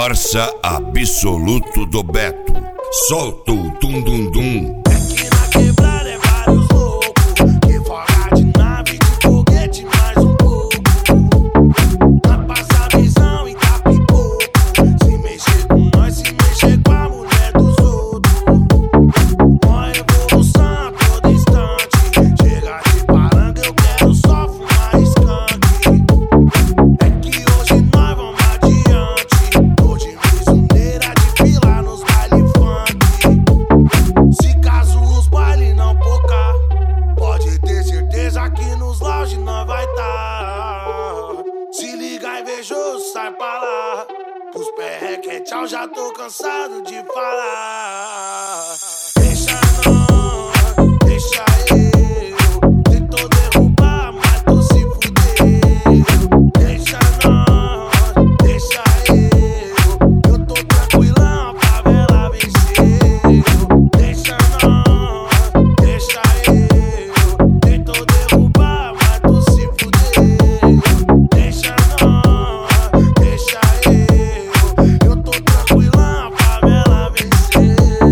Corsa absoluto do Beto. Solta o tum-dum-dum. É que na quebrada é vários loucos, que foga de nave, de foguete, mais um pouco. Nós passa visão e dá pipoco. Se mexer com nós, se mexer com a mulher dos outros. Uma evolução a todo instante. Chega de paranga, eu quero só fumar skunk. É que hoje nós vamos adiante. Hoje misioneira de fila nos baile funk. Se caso os baile não pocar, pode ter certeza que nos lounge nós vai tá. Se liga invejoso, sai pra lá. Os perreque é tchau, já tô cansado de falar. Deixa nós, deixa eu. Tentou derrubar, mas tu se fudeu. Deixa nós, deixa eu. Eu tô tranquilão, a favela venceu. Deixa nós, deixa eu. Tentou derrubar, mas tu se fudeu. Deixa nós, deixa eu. Eu tô tranquilão, a favela venceu.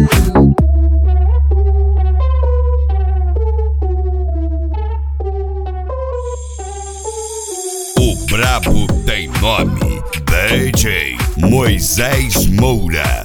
O brabo tem nome. DJ Moisés Moura.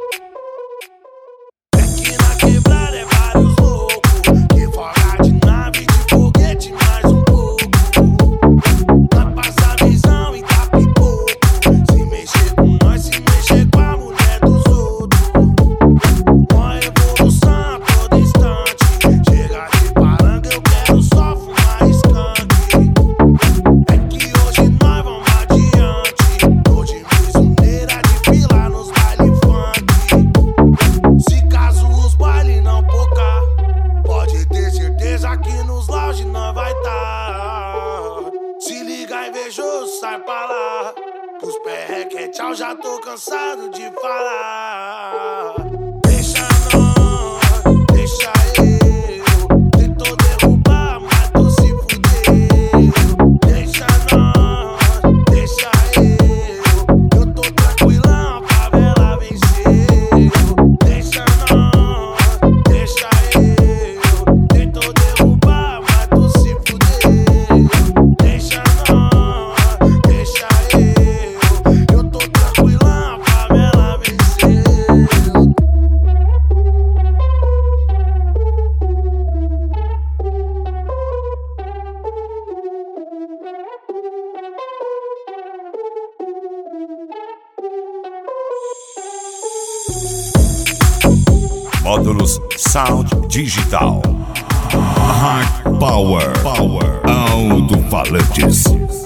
É que na quebrada é vários loucos, que foga de nave, de foguete, mais um pouco. Nós passa visão e dá pipoco. Se mexer com nós, se mexer com a mulher dos outros. Uma evolução a todo instante. Chega de paranga, eu quero só fumar skunk. É que hoje nós vamos adiante. Hoje misioneira de fila nos baile funk. Se caso os baile não pocar, pode ter certeza que nos lounge nós vai tá. Se liga invejoso, sai pra lá. Os perreque é tchau, já tô cansado de falar. Deixa nós, deixa eu. Tentou derrubar, mas tu se fudeu. Deixa nós, deixa eu. Eu tô tranquilão, a favela venceu. Deixa nós, deixa eu. Tentou derrubar, mas tu se fudeu. Deixa nós, deixa eu. Eu tô tranquilão, a favela venceu. Módulos Sound Digital. Hard Power. Alto-falantes.